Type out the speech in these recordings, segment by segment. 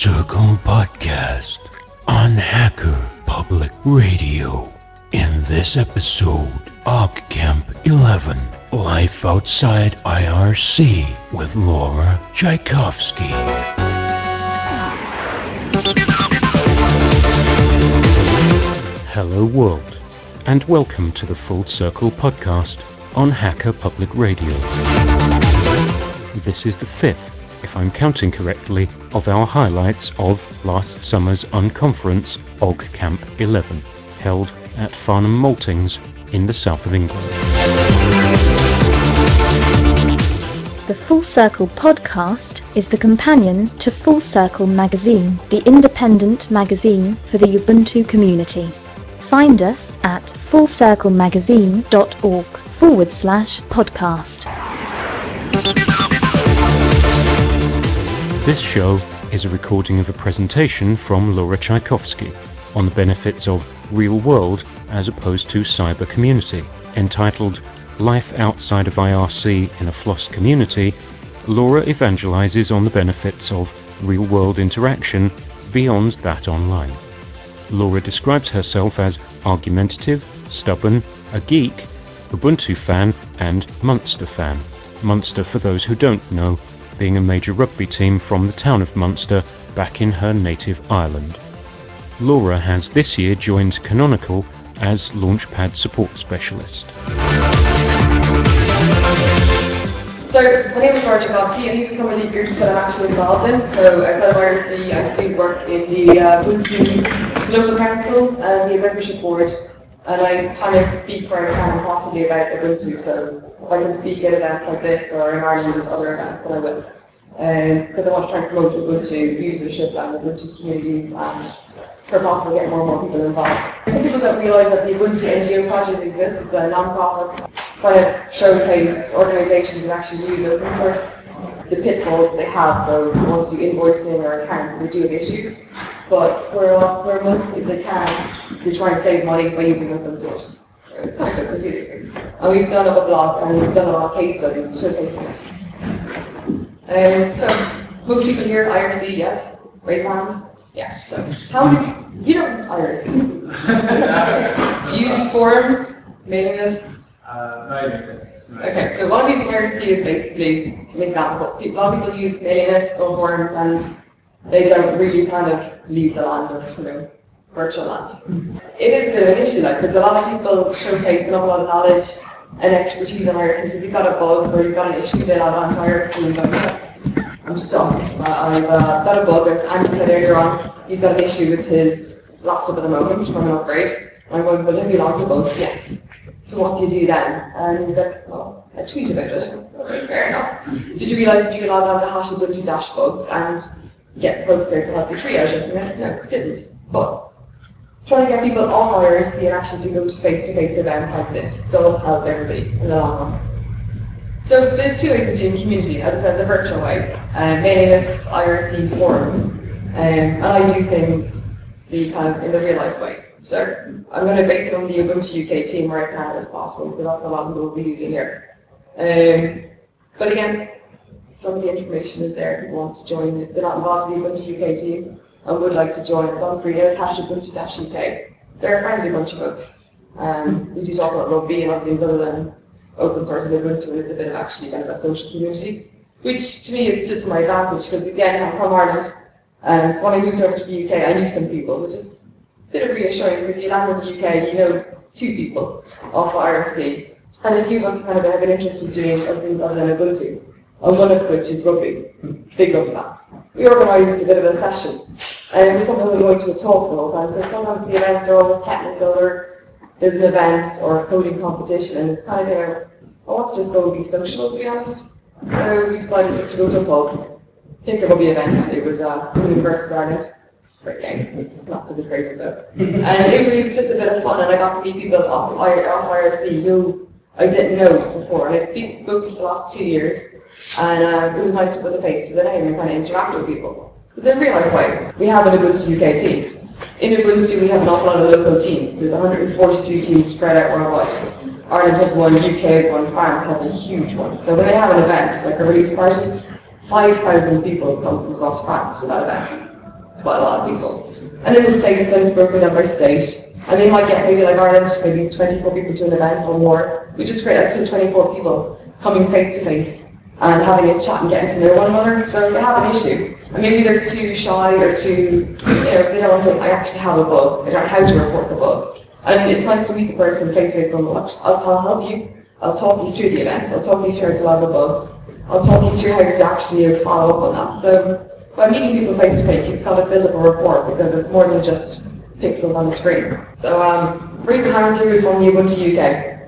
Circle Podcast on Hacker Public Radio. In this episode, OggCamp 11, Life Outside IRC with Laura Tchaikovsky. Hello world, and welcome to the Full Circle Podcast on Hacker Public Radio. This is the fifth, if I'm counting correctly, of our highlights of last summer's unconference OggCamp 11, held at Farnham Maltings in the south of England. The Full Circle Podcast is the companion to Full Circle Magazine, the independent magazine for the Ubuntu community. Find us at fullcirclemagazine.org/podcast. This show is a recording of a presentation from Laura Tchaikovsky on the benefits of real world as opposed to cyber community. Entitled Life Outside of IRC in a Floss Community, Laura evangelizes on the benefits of real world interaction beyond that online. Laura describes herself as argumentative, stubborn, a geek, Ubuntu fan, and Munster fan. Munster, for those who don't know, being a major rugby team from the town of Munster back in her native Ireland. Laura has this year joined Canonical as Launchpad support specialist. So, my name is Laura Tchaikovsky, and these are some of the groups that I'm actually involved in. So, outside of IRC, I do work in the Ubuntu Local Council and the Membership Board, and I kind of speak where I can possibly about Ubuntu. So, if I can speak at events like this or in Ireland at other events, then I will. Because I want to try and promote Ubuntu usership and Ubuntu communities and for possibly get more and more people involved. Some people don't realise that the Ubuntu NGO project exists. It's a non-profit kind of showcase organisations that actually use open source, the pitfalls they have. So if they want to do invoicing or account, they do have issues. But where most people can, they try and save money by using open source. It's kind of good to see these things. And we've done up a blog and we've done a lot of case studies showcasing this. So most people here, IRC, yes? Raise hands. Yeah. So how many you know IRC? Do you use forums, mailing lists? Mailing lists. Okay, so what I'm using IRC is basically an example. A lot of people use mailing lists or forums and they don't really kind of leave the land of, virtual land. It is a bit of an issue, because a lot of people showcase an awful lot of knowledge and expertise on IRC. So if you've got a bug or you've got an issue, they'll log on to IRC and go, I'm stuck. I've got a bug, as Andy said earlier on, he's got an issue with his laptop at the moment from an upgrade. I'm going, well, have you logged the bugs? Yes. So what do you do then? And he's like, well, I tweet about it. Okay, fair enough. Did you realise that you could log on to #ubuntu-bugs and get folks there to help you triage it? No, didn't. But trying to get people off IRC and actually to go to face-to-face events like this does help everybody in the long run. So there's two ways to do community, as I said, the virtual way. Mailing lists, IRC, forums. And I do things the kind of in the real life way. So I'm going to base it on the Ubuntu UK team where I can as possible, because that's what a lot of people will be using here. But again, some of the information is there if people want to join. If they're not involved in the Ubuntu UK team and would like to join, it's on free now, #ubuntu-uk. They're a friendly bunch of folks. We do talk about rugby and other things other than open source and Ubuntu, and it's a bit of actually kind of a social community, which to me is to my advantage, because again, I'm from Ireland, and so when I moved over to the UK, I knew some people, which is a bit of reassuring, because you land in the UK, you know two people off IRC, and a few of us kind of have an interest in doing other things other than Ubuntu, and one of which is rugby, big rugby fan. We organised a bit of a session, and it was something we were going to a talk the whole time, because sometimes the events are always technical, or there's an event or a coding competition, and it's kind of, I want to just go and be social, to be honest. So we decided just to go to a pub, pick a rugby event. It was England versus Ireland. Great game. Not so good favorite though. And it was just a bit of fun, and I got to meet people off IRC who I didn't know before. And I'd spoken for the last 2 years, and it was nice to put a face to the name and kind of interact with people. So the real life way, we have an Ubuntu UK team. In Ubuntu, we have an awful lot of local teams. There's 142 teams spread out worldwide. Ireland has one, UK has one, France has a huge one. So when they have an event, like a release party, 5,000 people come from across France to that event. It's quite a lot of people. And in the States, then it's broken down by state. And they might get maybe like Ireland, maybe 24 people to an event or more. We just create, that's still 24 people coming face to face and having a chat and getting to know one another. So if they have an issue, and maybe they're too shy or too, they don't want to say, I actually have a bug, I don't know how to report the bug. And it's nice to meet the person face to face going, I'll help you, I'll talk you through the event, I'll talk you through how to log a bug, I'll talk you through how to actually follow up on that. So by meeting people face to face, you can kind of build up a rapport because it's more than just pixels on the screen. So raise your hands who is from Ubuntu UK.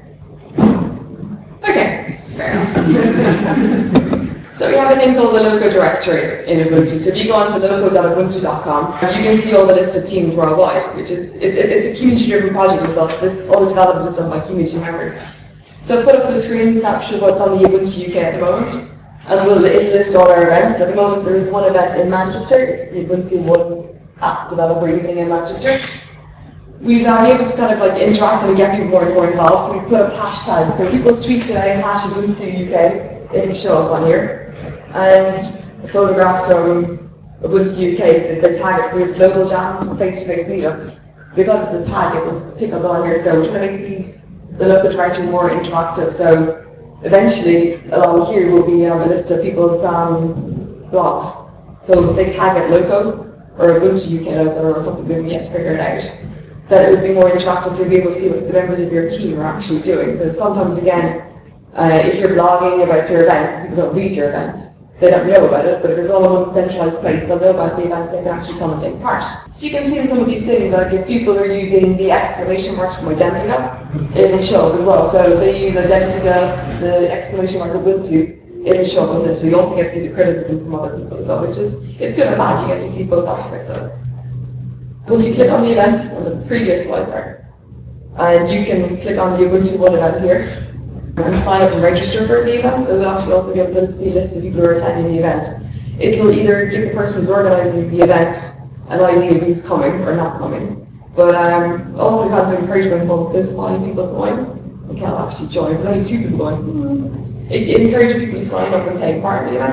Okay, fair enough. So we have a thing called the local directory in Ubuntu. So if you go onto local.ubuntu.com, you can see all the list of teams worldwide, which is, it's a community-driven project as well. So all the development is done by community members. So I've put up the screen capture what's on the Ubuntu UK at the moment, and it'll list all our events. At the moment there is one event in Manchester, it's the Ubuntu One App Developer Evening in Manchester. We've been able to kind of like interact and get people more and more involved, so we put up hashtags. So people tweet today, #Ubuntu UK, it'll show up on here. And photographs from Ubuntu UK, they tag it with global jams and face-to-face meetups. Because it's a tag, it will pick up on here, so we're trying to make the local directory more interactive. So eventually, along here will be a list of people's blogs. So if they tag it loco, or Ubuntu UK loco, or something, maybe we have to figure it out, that it would be more interactive, so you'll be able to see what the members of your team are actually doing. Because sometimes, again, if you're blogging about your events, people don't read your event. They don't know about it, but if it's all in one centralized place, they'll know about the events, they can actually come and take part. So you can see in some of these things, like if people are using the exclamation marks from Identica, it'll show up as well. So if they use Identica, the exclamation mark Ubuntu, it'll show up on this. So you also get to see the criticism from other people as well, which is, it's good and bad, you get to see both aspects of it. Once you click on the event, on the previous slide there, and you can click on the Ubuntu One event here, and sign up and register for the event, so we'll actually also be able to see a list of people who are attending the event. It'll either give the person who's organising the event an idea of who's coming or not coming, but also kind of encouragement, well, there's 5 people going, we can't actually join, there's only 2 people going. It encourages people to sign up and take part in the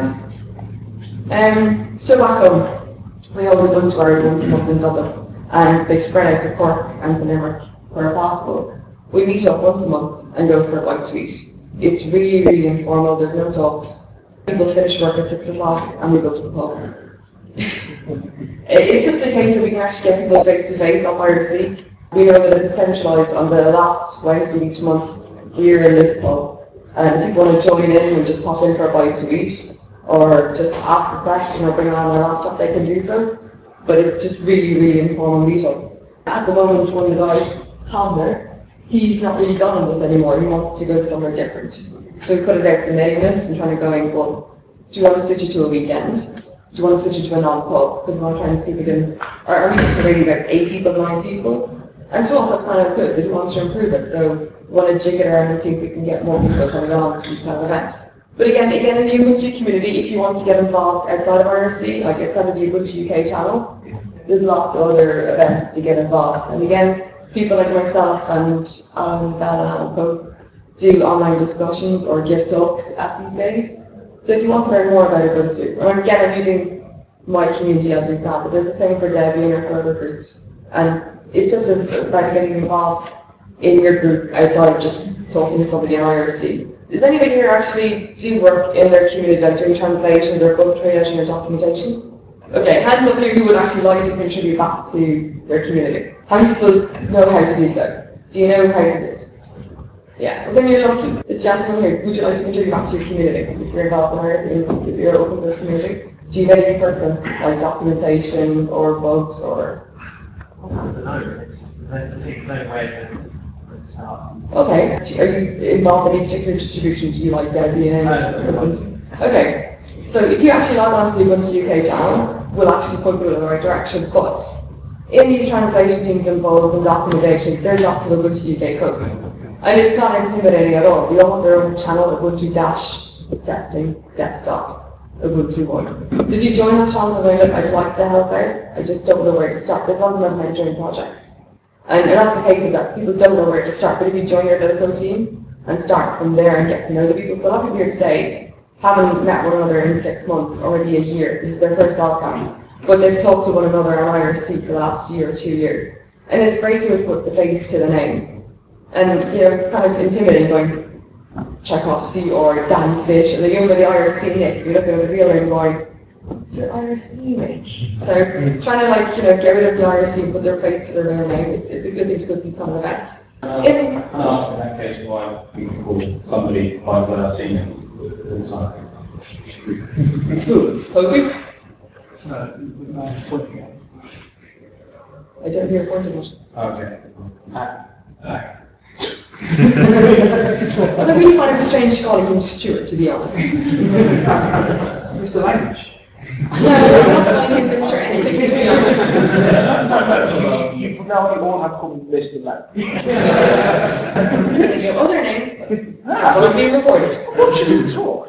event. So back home, we hold Ubuntu hours once a month in Dublin, and they've spread out to Cork and to Limerick where possible. We meet up once a month and go for a bite to eat. It's really, really informal, there's no talks. People finish work at 6 o'clock and we go to the pub. It's just a case that we can actually get people face to face on IRC. We know that it's centralised on the last Wednesday of each month. We're in this pub. And if people want to join in and just pop in for a bite to eat, or just ask a question or bring on their laptop, they can do so. But it's just really, really informal meetup. At the moment, one of the guys, Tom there, he's not really done on this anymore, he wants to go somewhere different. So we put it out to the mailing list and trying to going, well, do you want to switch it to a weekend? Do you want to switch it to a non-pub? Because I'm trying to see if we can, our meetings are maybe about 8 people, 9 people. And to us that's kind of good, but he wants to improve it, so we want to jig it around and see if we can get more people coming along to these kind of events. But again in the Ubuntu community, if you want to get involved outside of IRC, like outside of the Ubuntu UK channel, there's lots of other events to get involved. And again, people like myself and Alan Bell and Alan Pope do online discussions or give talks at these days. So if you want to learn more about Ubuntu, and again I'm using my community as an example, there's the same for Debian or for other groups. And it's just about getting involved in your group outside of just talking to somebody in IRC. Does anybody here actually do work in their community, like doing translations or book triaging or documentation? Okay, hands up here who would actually like to contribute back to their community. How many people know how to do so? Do you know how to do it? Yeah, well then you're lucky. The gentleman here, would you like to contribute back to your community? If you're involved in your open source community? Do you have any preference, like documentation or bugs or? I don't know, there's no way to start. Okay, are you involved in any particular distribution? Do you like Debian? Okay. So if you actually log on to the Ubuntu UK channel, we'll actually point you in the right direction, but in these translation teams and bugs and documentation, there's lots of Ubuntu UK folks. And it's not intimidating at all. They all have their own channel, Ubuntu-testing desktop, Ubuntu One. So if you join those channels and go, look, I'd like to help out, I just don't know where to start. There's one of them mentoring projects. And that's the case of that. People don't know where to start, but if you join your local team and start from there and get to know the people. So a lot of people here today haven't met one another in 6 months or maybe a year. This is their first LCAM. but they've talked to one another on IRC for the last year or 2 years. And it's great to have put the face to the name. And it's kind of intimidating going Tchaikovsky or Dan Fish, and then you go by the IRC Nick, so you look at the real name going, what's your IRC Nick? So trying to get rid of the IRC and put their face to their real name, it's a good thing to go to these kind of events. Can I ask in that case why we call somebody by his IRC name all the time? Who? No, just pointing at. I don't hear pointing at. Okay. I really find it strange calling him Stuart, to be honest. It's the language. No, I'm not calling him Mr. anything, to be honest. You from now on, you all have called me Mr. Lang. They give other names, but will be recorded. What should you talk?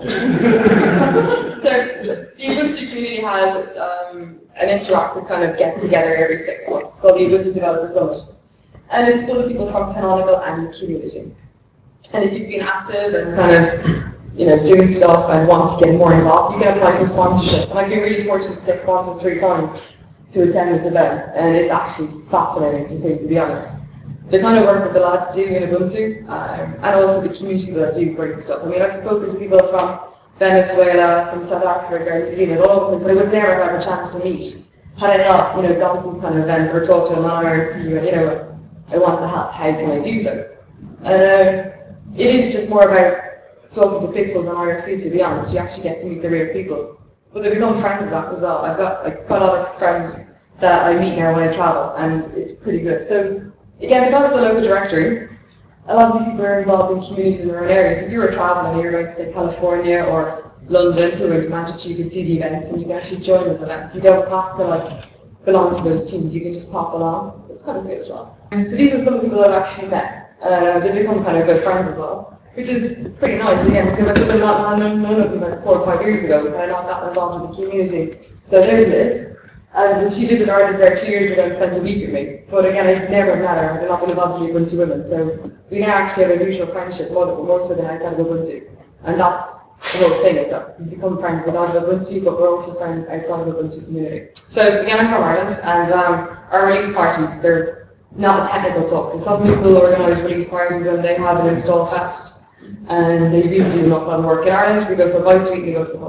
So, the Ubuntu community has an interactive kind of get-together every 6 months. It's called the Ubuntu Developer Summit. And it's full of people from Canonical and the community. And if you've been active and kind of, doing stuff and want to get more involved, you can apply for sponsorship. And I've been really fortunate to get sponsored 3 times to attend this event, and it's actually fascinating to see, to be honest. The kind of work that the lads do in Ubuntu, and also the community that do great stuff. I mean, I've spoken to people from Venezuela, from South Africa, New Zealand, all over the place that I would never have a chance to meet had I not, gone to these kind of events or talked to them on IRC, and, I want to help, how can I do so? And it is just more about talking to pixels on IRC, to be honest. You actually get to meet the real people. But they become friends as well. I've got quite a lot of friends that I meet now when I travel, and it's pretty good. So, again, because of the local directory, a lot of these people are involved in communities in their own areas. If you were traveling and you're going to, say, California or London, if you're going to Manchester, you can see the events and you can actually join those events. You don't have to, belong to those teams, you can just pop along. It's kind of good as well. So these are some of the people I've actually met. They've become kind of good friends as well, which is pretty nice, again, because I could have not known none of them 4 or 5 years ago, and I not got involved with the community. So there's Liz, and she visited Ireland there 2 years ago and spent a week with me. But again, I've never met her, I've not been involved with Ubuntu Women, so we now actually have a mutual friendship, more so than outside of Ubuntu. And that's the whole thing of that. We become friends because of Ubuntu, but we're also friends outside of the Ubuntu community. So again, I'm from Ireland, and our release parties, they're not a technical talk, because some people organise release parties and they have an install fest, and they really do an awful lot of work. In Ireland, we go for a bite to eat and we go to the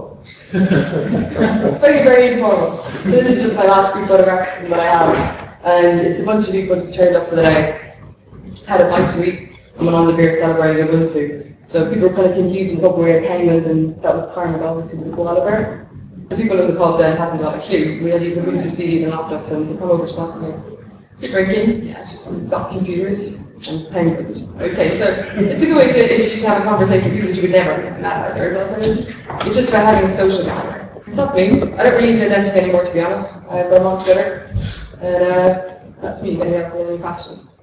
pub. Very, very informal. So this is just my last group photograph that I have, and it's a bunch of people just turned up for the day, had a bite to eat, and went on the beer celebrating Ubuntu. So people were kind of confusing what we were penguins, and that was Carnival, obviously, with the koala bear. The people in the pub then hadn't got a clue. We had these Ubuntu CDs and laptops, and they come over to us and they're drinking, yes, we've got computers and penguins. Okay, so it's a good way to introduce have a conversation with people that you would never met out there. So it's just about having a social gathering. So that's me. I don't really use Identity anymore, to be honest. But I'm on Twitter, and that's me. Anybody else have any questions?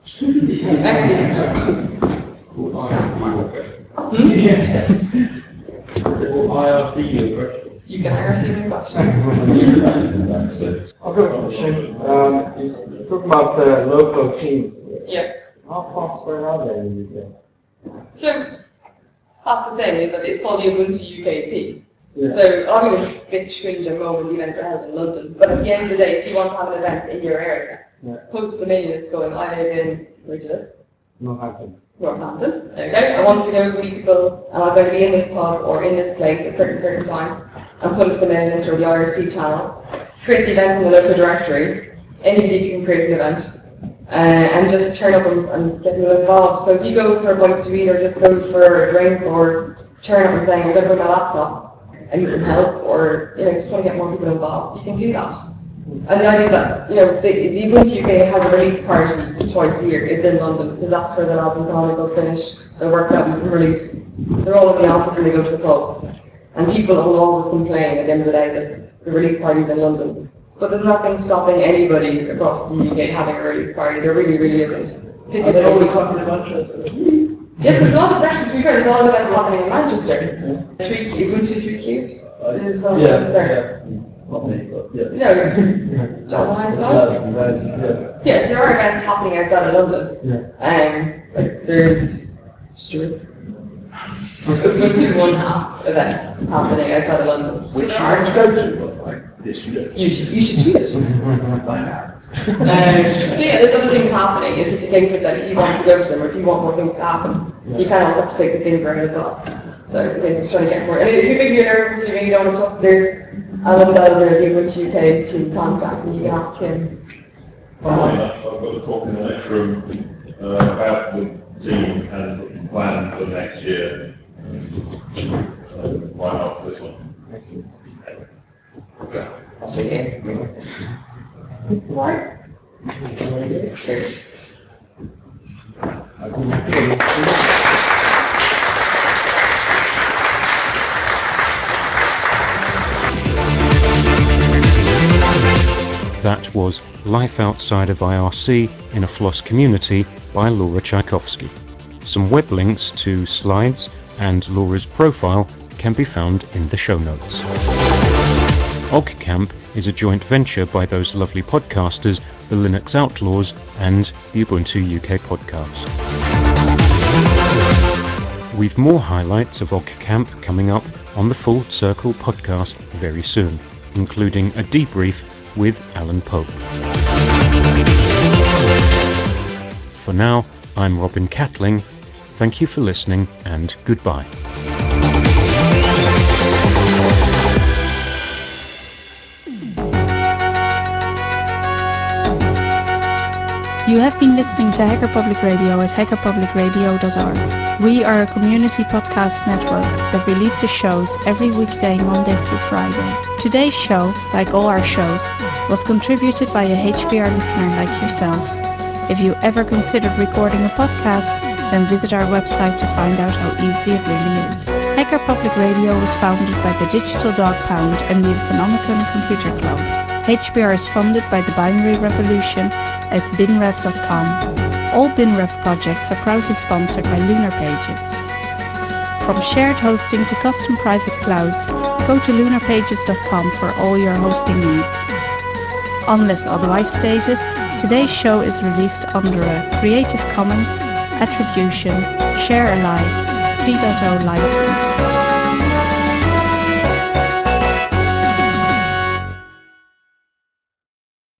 You can IRC me a question. I've got a question. You're talking about local teams. Yeah. How far spread are they in the UK? So that's the thing, is that it's called the Ubuntu UK team. Yeah. So I'm going to bitch, cringe and moan when the events are held in London. But at the end of the day, if you want to have an event in your area, post the mailing list going, I live in, where do you live? Northampton. Northampton. Okay. I want to go meet people, and I'm going to be in this pub or in this place at a certain time, and put it to the mailing list or the IRC channel. Create the event in the local directory. Anybody can create an event. And just turn up and get people involved. So if you go for a bite to eat or just go for a drink or turn up and saying, I'm going to bring my laptop and you can help, or just want to get more people involved, you can do that. And the idea is that the Ubuntu UK has a release party twice a year. It's in London because that's where the lads in Canonical finish their work that week and release. They're all in the office and they go to the pub. And people will always complain at the end of the day that the release party's in London. But there's nothing stopping anybody across the UK having a release party. There really, really isn't. They always happen in Manchester. Yes, there's a lot of events, to be fair, there's a lot of events happening in Manchester. Ubuntu 3Q? There's some events there. Not me, but yes. No, it's John High School. Yes, there are events happening outside of London. Like there's Stuart's. There's Ubuntu 1.5 events happening outside of London. Which you want to go to, by the way? Yes, you do. You should tweet it. So yeah, there's other things happening. It's just a case of that if you want to go to them or if you want more things to happen, you kind of also have to take the finger in as well. So it's a case of just trying to get more. And if maybe you're nervous, you don't want to talk, there's a little bit of the Ubuntu UK team contact, and you can ask him. Funnily enough, I've got a talk in the next room about the team and the plan for next year. Why not this one? Okay. Right. Sure. That was Life Outside of IRC in a Floss Community by Laura Tchaikovsky. Some web links to slides and Laura's profile can be found in the show notes. OggCamp is a joint venture by those lovely podcasters, the Linux Outlaws and the Ubuntu UK podcast. We've more highlights of OggCamp coming up on the Full Circle podcast very soon, including a debrief with Alan Pope. For now, I'm Robin Catling. Thank you for listening and goodbye. You have been listening to Hacker Public Radio at hackerpublicradio.org. We are a community podcast network that releases shows every weekday, Monday through Friday. Today's show, like all our shows, was contributed by a HPR listener like yourself. If you ever considered recording a podcast, then visit our website to find out how easy it really is. Hacker Public Radio was founded by the Digital Dog Pound and the Infonomicon Computer Club. HPR is funded by the Binary Revolution at binrev.com. All BinRev projects are proudly sponsored by Lunar Pages. From shared hosting to custom private clouds, go to lunarpages.com for all your hosting needs. Unless otherwise stated, today's show is released under a Creative Commons Attribution Share Alike 3.0 license.